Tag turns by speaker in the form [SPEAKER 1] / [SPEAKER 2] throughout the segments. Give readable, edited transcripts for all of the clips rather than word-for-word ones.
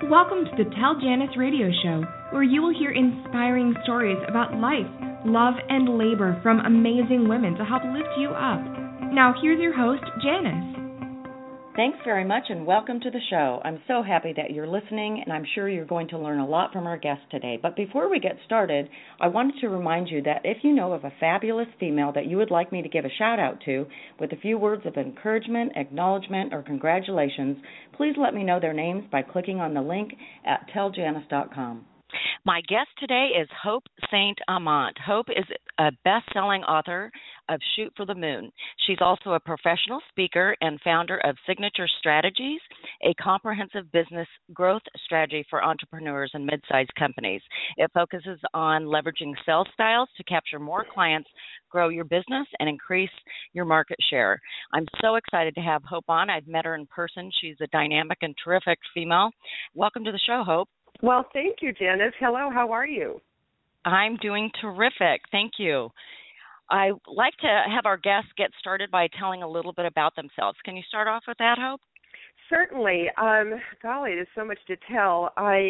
[SPEAKER 1] Welcome to the Tell Janice radio show, where you will hear inspiring stories about life, love, and labor from amazing women to help lift you up. Now, here's your host, Janice.
[SPEAKER 2] Thanks very much and welcome to the show. I'm so happy that you're listening, and I'm sure you're going to learn a lot from our guest today. But before we get started, I wanted to remind you that if you know of a fabulous female that you would like me to give a shout out to with a few words of encouragement, acknowledgement, or congratulations, please let me know their names by clicking on the link at telljanice.com. My guest today is Hope St. Amant. Hope is a best-selling author of Shoot for the Moon. She's also a professional speaker and founder of Signature Strategies, a comprehensive business growth strategy for entrepreneurs and mid-sized companies. It focuses on leveraging sales styles to capture more clients, grow your business, and increase your market share. I'm so excited to have Hope on. I've met her in person. She's a dynamic and terrific female. Welcome to the show, Hope.
[SPEAKER 3] Well, thank you, Janice. Hello, how are you?
[SPEAKER 2] I'm doing terrific. Thank you. I like to have our guests get started by telling a little bit about themselves. Can you start off with that, Hope?
[SPEAKER 3] Certainly. Golly, there's so much to tell. I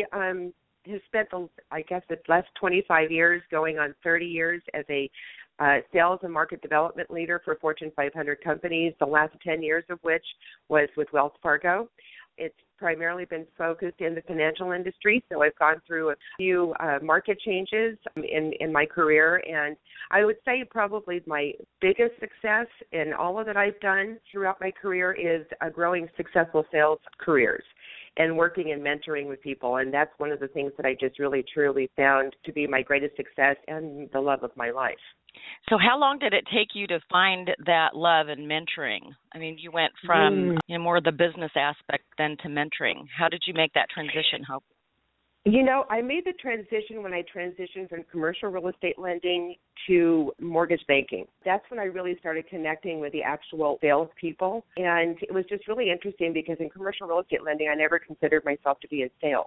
[SPEAKER 3] have spent, the last 25 years, going on 30 years as a sales and market development leader for Fortune 500 companies, the last 10 years of which was with Wells Fargo. It's primarily been focused in the financial industry, so I've gone through a few market changes in my career, and I would say probably my biggest success in all of that I've done throughout my career is growing successful sales careers and working and mentoring with people, and that's one of the things that I just really, truly found to be my greatest success and the love of my life.
[SPEAKER 2] So how long did it take you to find that love and mentoring? I mean, you went from more of the business aspect then to mentoring. How did you make that transition, Hope?
[SPEAKER 3] You know, I made the transition when I transitioned from commercial real estate lending to mortgage banking. That's when I really started connecting with the actual salespeople. And it was just really interesting because in commercial real estate lending, I never considered myself to be in sales.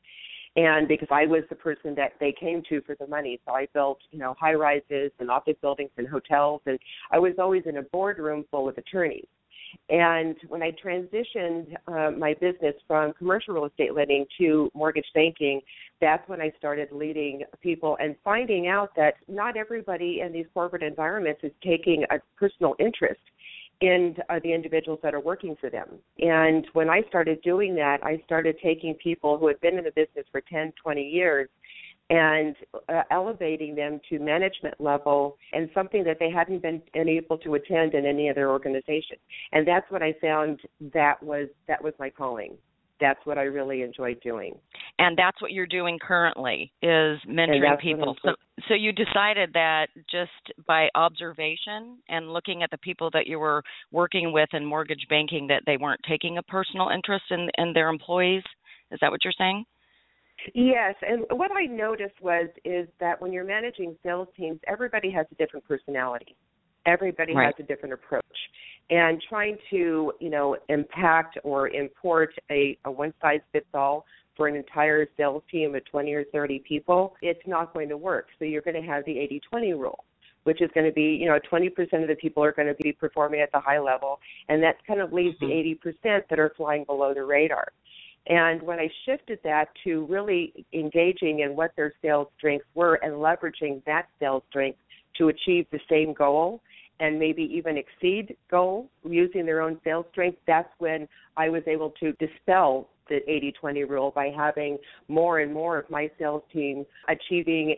[SPEAKER 3] And because I was the person that they came to for the money. So I built, high rises and office buildings and hotels. And I was always in a boardroom full of attorneys. And when I transitioned my business from commercial real estate lending to mortgage banking, that's when I started leading people and finding out that not everybody in these corporate environments is taking a personal interest in the individuals that are working for them. And when I started doing that, I started taking people who had been in the business for 10, 20 years and elevating them to management level and something that they hadn't been able to attend in any other organization. And that's what I found that was my calling. That's what I really enjoyed doing.
[SPEAKER 2] And that's what you're doing currently, is mentoring people. So you decided that just by observation and looking at the people that you were working with in mortgage banking that they weren't taking a personal interest in their employees? Is that what you're saying?
[SPEAKER 3] Yes, and what I noticed is that when you're managing sales teams, everybody has a different personality. Everybody has a different approach. And trying to, impact or import a one-size-fits-all for an entire sales team of 20 or 30 people, it's not going to work. So you're going to have the 80-20 rule, which is going to be, 20% of the people are going to be performing at the high level, and that kind of leaves the 80% that are flying below the radar. And when I shifted that to really engaging in what their sales strengths were and leveraging that sales strength to achieve the same goal and maybe even exceed goal using their own sales strength, that's when I was able to dispel the 80-20 rule by having more and more of my sales team achieving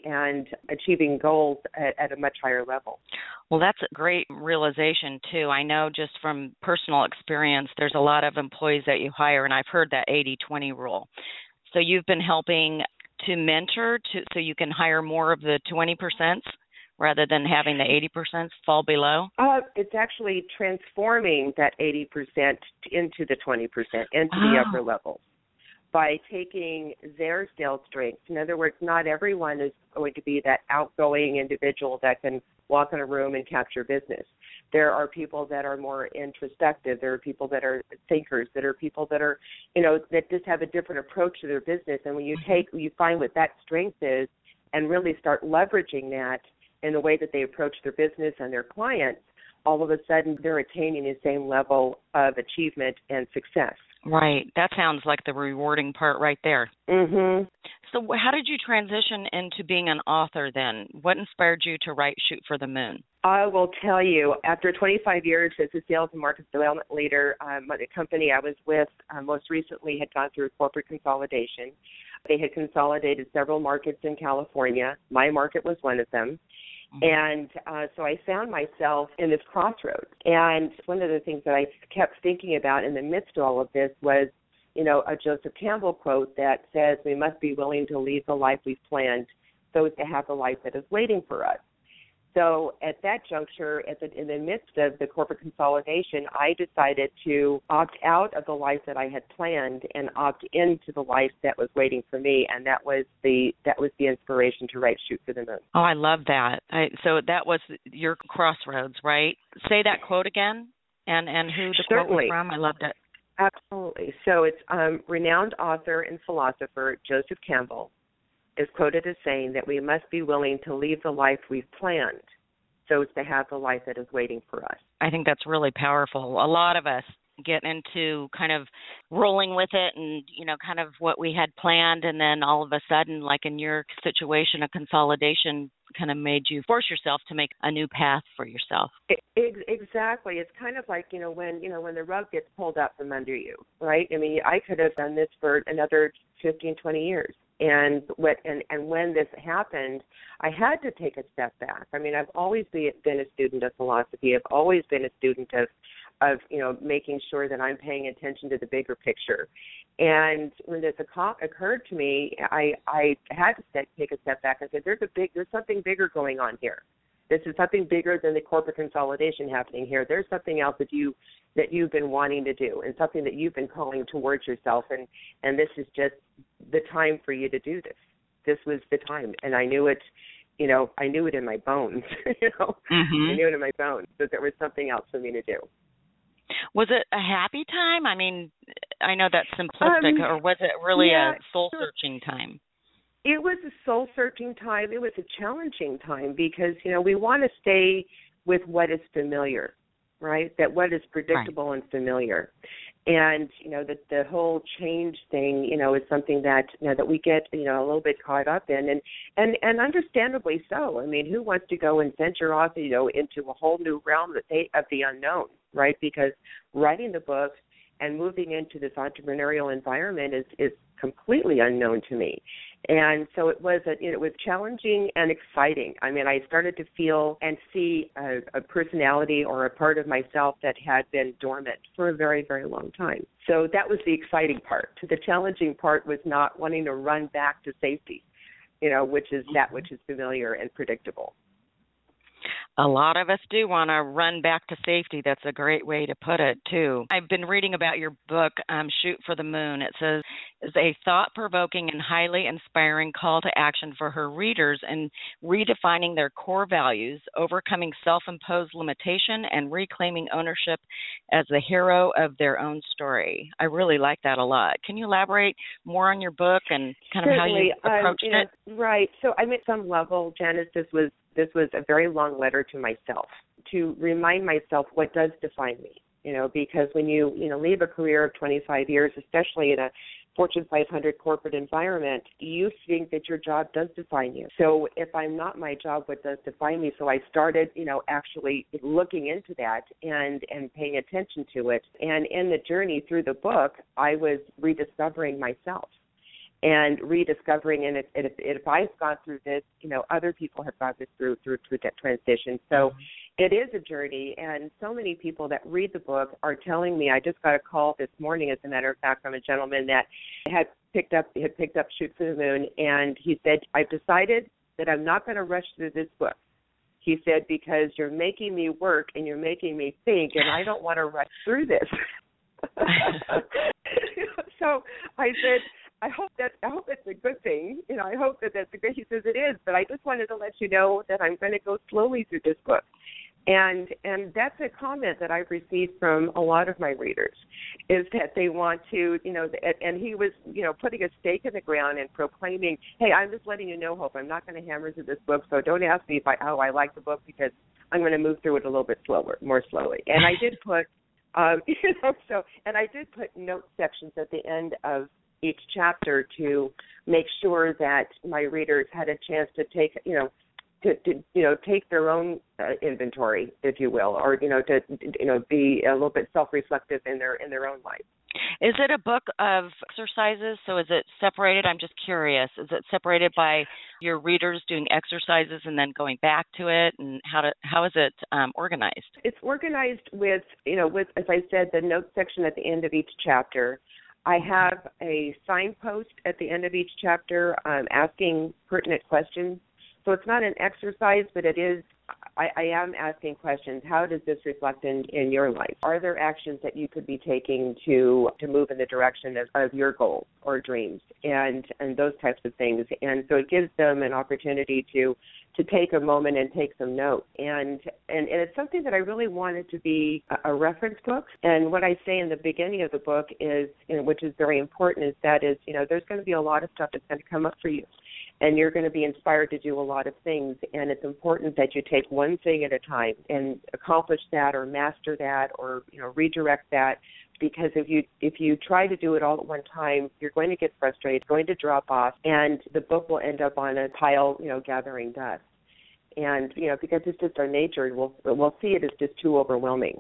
[SPEAKER 3] goals at a much higher level.
[SPEAKER 2] Well, that's a great realization, too. I know just from personal experience, there's a lot of employees that you hire, and I've heard that 80-20 rule. So you've been helping to mentor so you can hire more of the 20% rather than having the 80% fall below?
[SPEAKER 3] It's actually transforming that 80% into the 20%, into the upper level, by taking their sales strengths. In other words, not everyone is going to be that outgoing individual that can walk in a room and capture business. There are people that are more introspective. There are people that are thinkers. There are people that are, that just have a different approach to their business. And when you find what that strength is and really start leveraging that in the way that they approach their business and their clients, all of a sudden they're attaining the same level of achievement and success.
[SPEAKER 2] Right. That sounds like the rewarding part right there.
[SPEAKER 3] Mhm.
[SPEAKER 2] So how did you transition into being an author then? What inspired you to write Shoot for the Moon?
[SPEAKER 3] I will tell you, after 25 years as a sales and market development leader, the company I was with most recently had gone through corporate consolidation. They had consolidated several markets in California. My market was one of them. And so I found myself in this crossroads. And one of the things that I kept thinking about in the midst of all of this was, a Joseph Campbell quote that says, we must be willing to leave the life we've planned so as to have the life that is waiting for us. So at that juncture, in the midst of the corporate consolidation, I decided to opt out of the life that I had planned and opt into the life that was waiting for me, and that was the inspiration to write Shoot for the Moon.
[SPEAKER 2] Oh, I love that. So that was your crossroads, right? Say that quote again, and who the quote was from. I loved it.
[SPEAKER 3] Absolutely. So it's renowned author and philosopher Joseph Campbell is quoted as saying that we must be willing to leave the life we've planned so as to have the life that is waiting for us.
[SPEAKER 2] I think that's really powerful. A lot of us get into kind of rolling with it and, kind of what we had planned, and then all of a sudden, like in your situation, a consolidation kind of made you force yourself to make a new path for yourself.
[SPEAKER 3] Exactly. It's kind of like, when the rug gets pulled out from under you, right? I mean, I could have done this for another 15, 20 years. And when this happened, I had to take a step back. I mean, I've always been a student of philosophy. I've always been a student of making sure that I'm paying attention to the bigger picture. And when this occurred to me, I had to take a step back and say, there's something bigger going on here. This is something bigger than the corporate consolidation happening here. There's something else that you've been wanting to do, and something that you've been calling towards yourself, and this is just the time for you to do this. This was the time, and I knew it. I knew it in my bones.
[SPEAKER 2] Mm-hmm.
[SPEAKER 3] I knew it in my bones that there was something else for me to do.
[SPEAKER 2] Was it a happy time? I mean, I know that's simplistic, or was it really a soul-searching time?
[SPEAKER 3] It was a soul-searching time. It was a challenging time because, we want to stay with what is familiar, right? That what is predictable and familiar. And, the whole change thing, is something that, that we get, a little bit caught up in. And understandably so. I mean, who wants to go and venture off, into a whole new realm of the unknown, right? Because writing the book and moving into this entrepreneurial environment is completely unknown to me. And so it was challenging and exciting. I mean, I started to feel and see a personality or a part of myself that had been dormant for a very, very long time. So that was the exciting part. The challenging part was not wanting to run back to safety, which is that which is familiar and predictable.
[SPEAKER 2] A lot of us do want to run back to safety. That's a great way to put it, too. I've been reading about your book, Shoot for the Moon. It says, it's a thought-provoking and highly inspiring call to action for her readers in redefining their core values, overcoming self-imposed limitation, and reclaiming ownership as the hero of their own story. I really like that a lot. Can you elaborate more on your book and kind of how you approached it?
[SPEAKER 3] Right. So I mean, at some level, Janice, this was a very long letter to myself to remind myself what does define me, because when you leave a career of 25 years, especially in a Fortune 500 corporate environment, you think that your job does define you. So if I'm not my job, what does define me? So I started, actually looking into that and paying attention to it. And in the journey through the book, I was rediscovering myself. And rediscovering, and if I've gone through this, other people have gone this through that transition. So it is a journey, and so many people that read the book are telling me. I just got a call this morning, as a matter of fact, from a gentleman that had picked up Shoot for the Moon, and he said, I've decided that I'm not going to rush through this book. He said, because you're making me work and you're making me think, and I don't want to rush through this. So I said, I hope it's a good thing. I hope that that's a good. He says it is, but I just wanted to let you know that I'm going to go slowly through this book, and that's a comment that I've received from a lot of my readers, is that they want to, and he was, putting a stake in the ground and proclaiming, hey, I'm just letting you know, Hope, I'm not going to hammer through this book, so don't ask me how I like the book, because I'm going to move through it a little bit more slowly. And I did put So, and I did put note sections at the end of each chapter to make sure that my readers had a chance to take, take their own inventory, if you will, or to be a little bit self-reflective in their own life.
[SPEAKER 2] Is it a book of exercises? So is it separated? I'm just curious. Is it separated by your readers doing exercises and then going back to it? And how is it organized?
[SPEAKER 3] It's organized with, as I said, the note section at the end of each chapter. I have a signpost at the end of each chapter asking pertinent questions. So it's not an exercise, but it is. I am asking questions. How does this reflect in your life? Are there actions that you could be taking to move in the direction of your goals or dreams and those types of things? And so it gives them an opportunity to take a moment and take some notes. And it's something that I really wanted to be a reference book. And what I say in the beginning of the book is, which is very important, is there's going to be a lot of stuff that's going to come up for you. And you're going to be inspired to do a lot of things, and it's important that you take one thing at a time and accomplish that or master that or redirect that, because if you try to do it all at one time, you're going to get frustrated, going to drop off, and the book will end up on a pile, gathering dust. And because it's just our nature, we'll see it as just too overwhelming.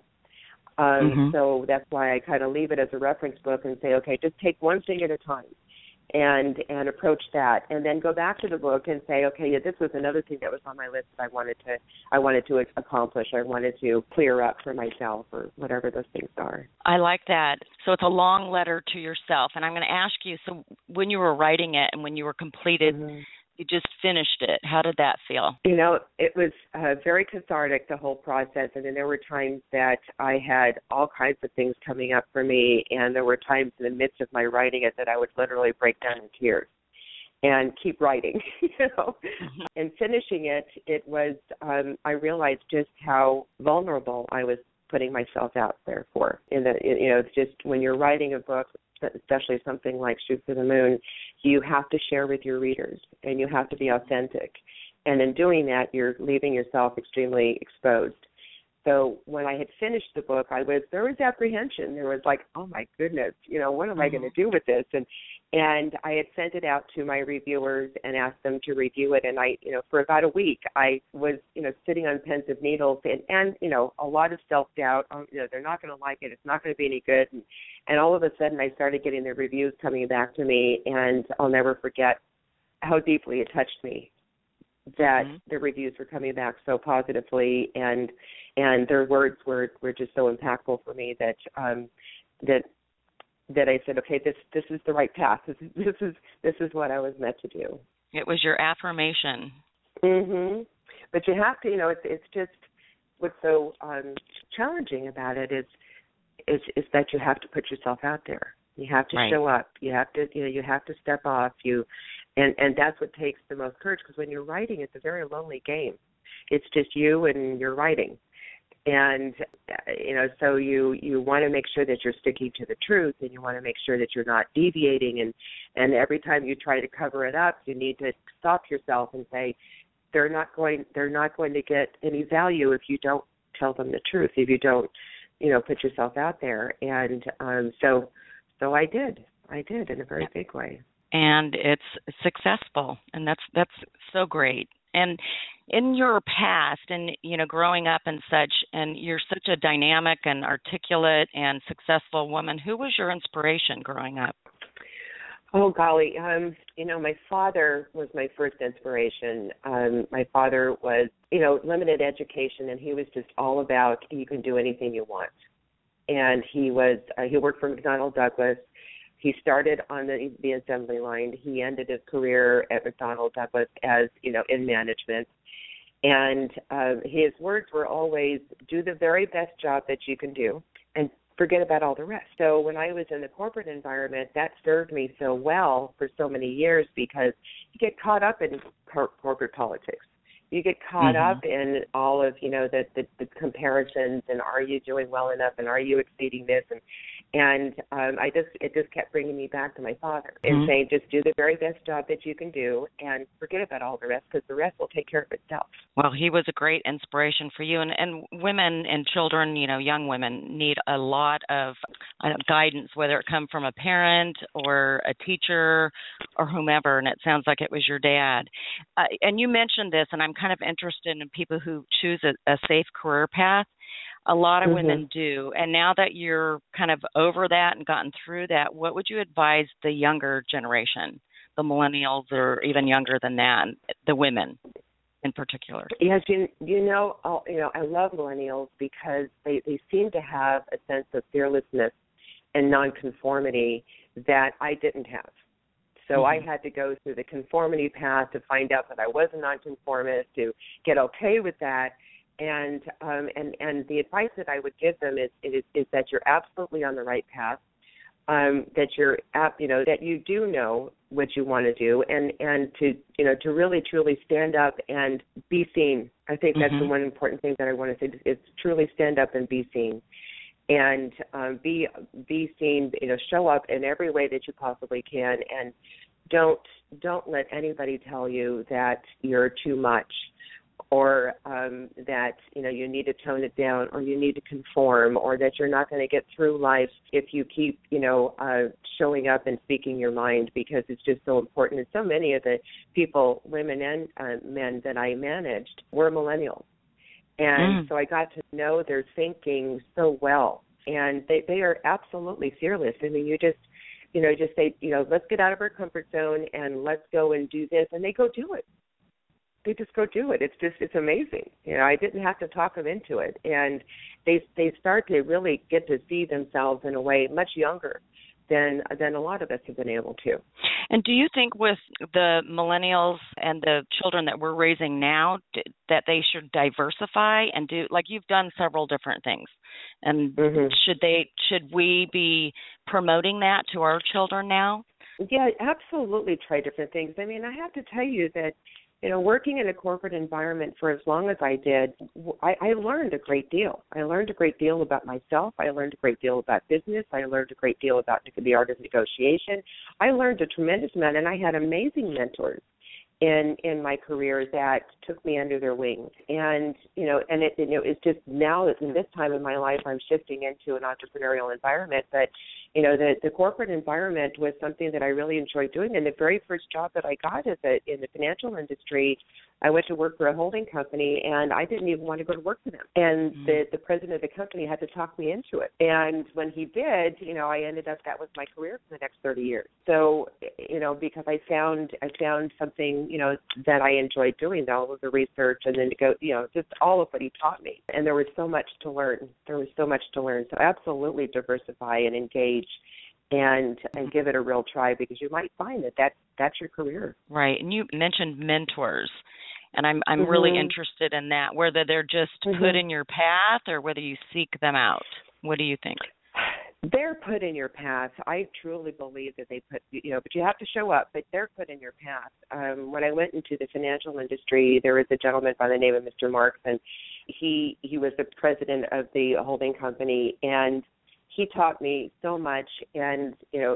[SPEAKER 3] So that's why I kind of leave it as a reference book and say, okay, just take one thing at a time. And approach that, and then go back to the book and say, okay, this was another thing that was on my list that I wanted to accomplish. I wanted to clear up for myself, or whatever those things are.
[SPEAKER 2] I like that. So it's a long letter to yourself, and I'm going to ask you. So when you were writing it and when you were completed, you just finished it. How did that feel?
[SPEAKER 3] It was very cathartic, the whole process. And then there were times that I had all kinds of things coming up for me, and there were times in the midst of my writing it that I would literally break down in tears and keep writing, And finishing it was, I realized just how vulnerable I was putting myself out there for. It's just when you're writing a book, especially something like Shoot for the Moon, you have to share with your readers, and you have to be authentic. And in doing that, you're leaving yourself extremely exposed. So when I had finished the book, there was apprehension. There was like, oh my goodness, what am I going to do with this? And I had sent it out to my reviewers and asked them to review it. And I, for about a week, I was, sitting on pins of needles and a lot of self-doubt. They're not going to like it. It's not going to be any good. And all of a sudden, I started getting the reviews coming back to me, and I'll never forget how deeply it touched me that the reviews were coming back so positively, and their words were just so impactful for me that I said, okay, this is the right path. This is what I was meant to do.
[SPEAKER 2] It was your affirmation.
[SPEAKER 3] But you have to, it's just what's so challenging about it is that you have to put yourself out there. You have to show up. You have to, you have to step off. And that's what takes the most courage, because when you're writing, it's a very lonely game. It's just you and your writing. And, so you want to make sure that you're sticking to the truth, and you want to make sure that you're not deviating. And every time you try to cover it up, you need to stop yourself and say, they're not going to get any value if you don't tell them the truth, if you don't, put yourself out there. And so I did in a very big way.
[SPEAKER 2] And it's successful, and that's so great. And in your past and, growing up and such, and you're such a dynamic and articulate and successful woman, who was your inspiration growing up?
[SPEAKER 3] Oh, golly. My father was my first inspiration. My father was, limited education, and he was just all about you can do anything you want. And he worked for McDonnell Douglas. He started on the assembly line. He ended his career at McDonnell Douglas as, in management. And his words were always, do the very best job that you can do and forget about all the rest. So when I was in the corporate environment, that served me so well for so many years, because you get caught up in corporate politics. You get caught up in all of, the comparisons, and are you doing well enough, and are you exceeding this? And it just kept bringing me back to my father and saying, just do the very best job that you can do and forget about all the rest, because the rest will take care of itself.
[SPEAKER 2] Well, he was a great inspiration for you. And women and children, young women need a lot of guidance, whether it come from a parent or a teacher or whomever. And it sounds like it was your dad. And you mentioned this, and I'm kind of interested in people who choose a safe career path. A lot of women do. And now that you're kind of over that and gotten through that, what would you advise the younger generation, the millennials or even younger than that, the women in particular?
[SPEAKER 3] Yes, I love millennials because they seem to have a sense of fearlessness and nonconformity that I didn't have. So I had to go through the conformity path to find out that I was a nonconformist, to get okay with that. And the advice that I would give them is that you're absolutely on the right path, that that you do know what you want to do, and to really truly stand up and be seen. I think that's the one important thing that I want to say is truly stand up and be seen, and be seen. Show up in every way that you possibly can, and don't let anybody tell you that you're too much, or that you need to tone it down, or you need to conform, or that you're not going to get through life if you keep showing up and speaking your mind, because it's just so important. And so many of the people, women and men that I managed, were millennials, and so I got to know their thinking so well, and they are absolutely fearless. I mean, you just say, let's get out of our comfort zone and let's go and do this, and they go do it. They just go do it. It's amazing. I didn't have to talk them into it, and they start to really get to see themselves in a way much younger than a lot of us have been able to.
[SPEAKER 2] And do you think with the millennials and the children that we're raising now that they should diversify and do, like you've done several different things, and should we be promoting that to our children now?
[SPEAKER 3] Yeah, absolutely. Try different things. I mean, I have to tell you that working in a corporate environment for as long as I did, I learned a great deal. I learned a great deal about myself. I learned a great deal about business. I learned a great deal about the art of negotiation. I learned a tremendous amount, and I had amazing mentors in my career that took me under their wings. And it's just now that in this time in my life I'm shifting into an entrepreneurial environment. But the corporate environment was something that I really enjoyed doing. And the very first job that I got in the financial industry, I went to work for a holding company, and I didn't even want to go to work for them. And the president of the company had to talk me into it. And when he did, I ended up, that was my career for the next 30 years. So, because I found something, that I enjoyed doing, all of the research, and then to go, just all of what he taught me. And there was so much to learn. So absolutely diversify and engage and give it a real try, because you might find that's your career.
[SPEAKER 2] Right. And you mentioned mentors, and I'm really interested in that, whether they're just put in your path or whether you seek them out. What do you think?
[SPEAKER 3] They're put in your path. I truly believe that they put, but you have to show up, but they're put in your path. When I went into the financial industry, there was a gentleman by the name of Mr. Marks, and he was the president of the holding company, and he taught me so much. And,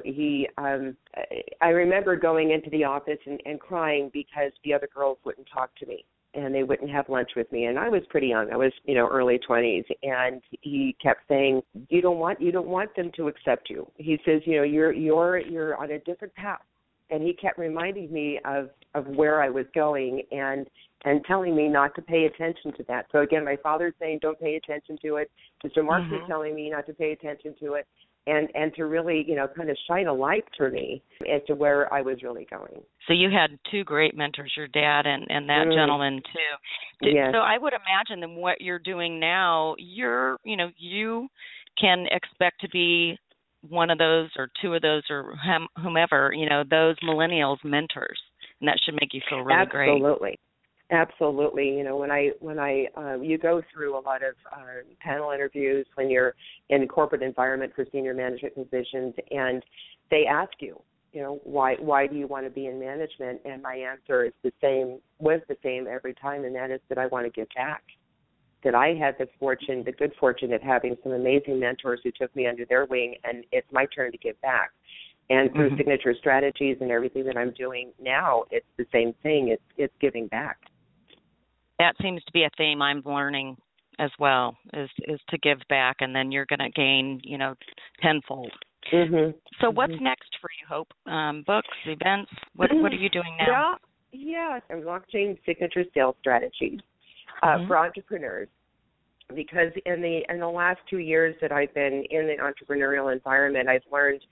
[SPEAKER 3] I remember going into the office and crying because the other girls wouldn't talk to me, and they wouldn't have lunch with me. And I was pretty young. I was, early 20s. And he kept saying, you don't want them to accept you. He says, you're on a different path. And he kept reminding me of where I was going and telling me not to pay attention to that. So again, my father's saying, don't pay attention to it. Mr. Marks was telling me not to pay attention to it. And to really, kind of shine a light for me as to where I was really going.
[SPEAKER 2] So you had two great mentors, your dad and that gentleman too.
[SPEAKER 3] Yes.
[SPEAKER 2] So I would imagine that what you're doing now, you can expect to be one of those or two of those or whomever, those millennials mentors, and that should make you feel really great.
[SPEAKER 3] Absolutely. When I you go through a lot of panel interviews when you're in a corporate environment for senior management positions, and they ask you, why do you want to be in management? And my answer was the same every time, and that is that I want to give back. that I had the good fortune of having some amazing mentors who took me under their wing, and it's my turn to give back. And through Signature Strategies and everything that I'm doing now, it's the same thing. It's giving back.
[SPEAKER 2] That seems to be a theme I'm learning as well, is to give back, and then you're going to gain, tenfold.
[SPEAKER 3] Mm-hmm.
[SPEAKER 2] So what's next for you, Hope? Books, events? What are you doing now?
[SPEAKER 3] Yeah, I'm launching Signature Sales Strategies for entrepreneurs, because in the last 2 years that I've been in the entrepreneurial environment, I've learned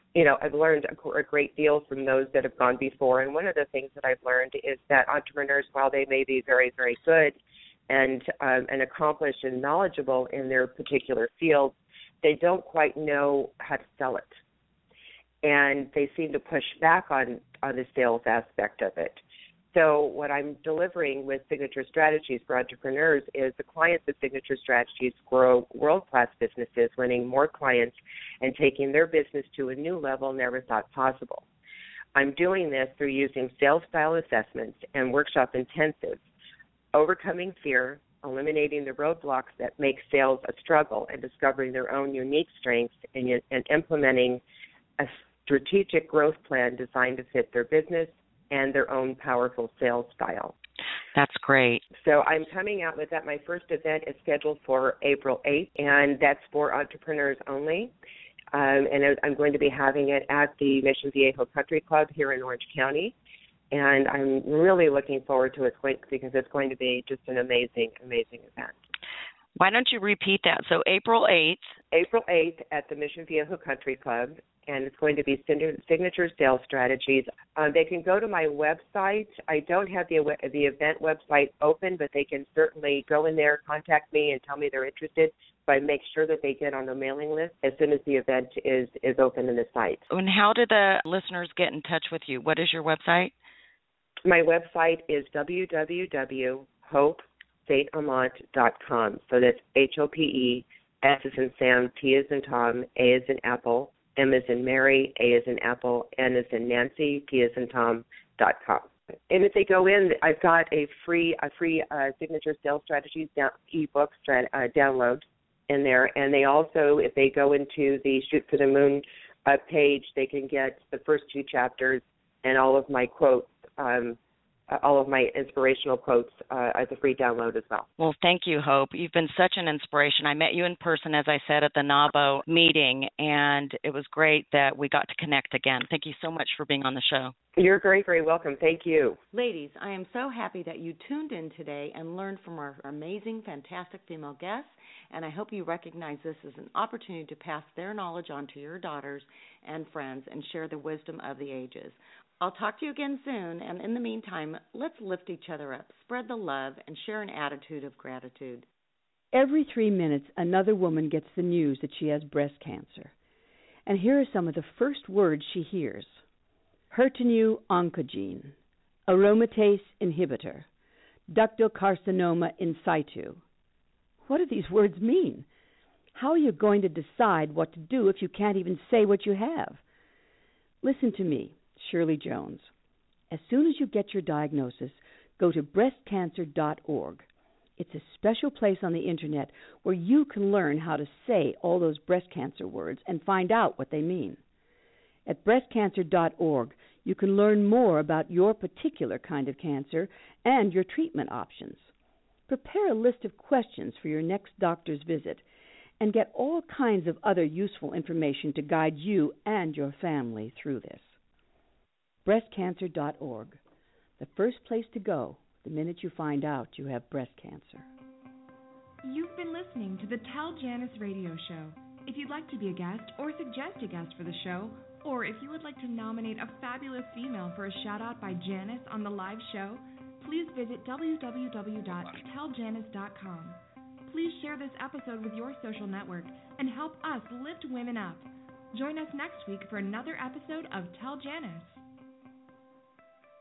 [SPEAKER 3] a great deal from those that have gone before. And one of the things that I've learned is that entrepreneurs, while they may be very, very good and accomplished and knowledgeable in their particular field, they don't quite know how to sell it. And they seem to push back on the sales aspect of it. So what I'm delivering with Signature Strategies for entrepreneurs is the clients of Signature Strategies grow world-class businesses, winning more clients and taking their business to a new level never thought possible. I'm doing this through using sales style assessments and workshop intensives, overcoming fear, eliminating the roadblocks that make sales a struggle, and discovering their own unique strengths and implementing a strategic growth plan designed to fit their business and their own powerful sales style.
[SPEAKER 2] That's great.
[SPEAKER 3] So I'm coming out with that. My first event is scheduled for April 8th, and that's for entrepreneurs only. And I'm going to be having it at the Mission Viejo Country Club here in Orange County. And I'm really looking forward to it because it's going to be just an amazing, amazing event.
[SPEAKER 2] Why don't you repeat that? So April 8th.
[SPEAKER 3] April 8th at the Mission Viejo Country Club, and it's going to be Signature Sales Strategies. They can go to my website. I don't have the event website open, but they can certainly go in there, contact me, and tell me they're interested. So I make sure that they get on the mailing list as soon as the event is open in the site. And
[SPEAKER 2] how do the listeners get in touch with you? What is your website?
[SPEAKER 3] My website is www.hopesaintamant.com. So that's HOPE, S as in Sam, T as in Tom, A as in Apple, M as in Mary, A as in Apple, N as in Nancy, T as in Tom.com. And if they go in, I've got a free Signature Sales Strategies ebook download in there. And they also, if they go into the Shoot for the Moon page, they can get the first 2 chapters and all of my quotes, all of my inspirational quotes as a free download as well.
[SPEAKER 2] Well, thank you, Hope. You've been such an inspiration. I met you in person, as I said, at the NAWBO meeting, and it was great that we got to connect again. Thank you so much for being on the show.
[SPEAKER 3] You're very, very welcome. Thank you.
[SPEAKER 2] Ladies, I am so happy that you tuned in today and learned from our amazing, fantastic female guests, and I hope you recognize this as an opportunity to pass their knowledge on to your daughters and friends and share the wisdom of the ages. I'll talk to you again soon, and in the meantime, let's lift each other up, spread the love, and share an attitude of gratitude.
[SPEAKER 4] Every 3 minutes, another woman gets the news that she has breast cancer. And here are some of the first words she hears. HER2 oncogene, aromatase inhibitor, ductal carcinoma in situ. What do these words mean? How are you going to decide what to do if you can't even say what you have? Listen to me, Shirley Jones. As soon as you get your diagnosis, go to breastcancer.org. It's a special place on the Internet where you can learn how to say all those breast cancer words and find out what they mean. At breastcancer.org, you can learn more about your particular kind of cancer and your treatment options. Prepare a list of questions for your next doctor's visit and get all kinds of other useful information to guide you and your family through this. Breastcancer.org, the first place to go the minute you find out you have breast cancer.
[SPEAKER 1] You've been listening to the Tell Janice radio show. If you'd like to be a guest or suggest a guest for the show, or if you would like to nominate a fabulous female for a shout-out by Janice on the live show, please visit www.telljanice.com. Please share this episode with your social network and help us lift women up. Join us next week for another episode of Tell Janice.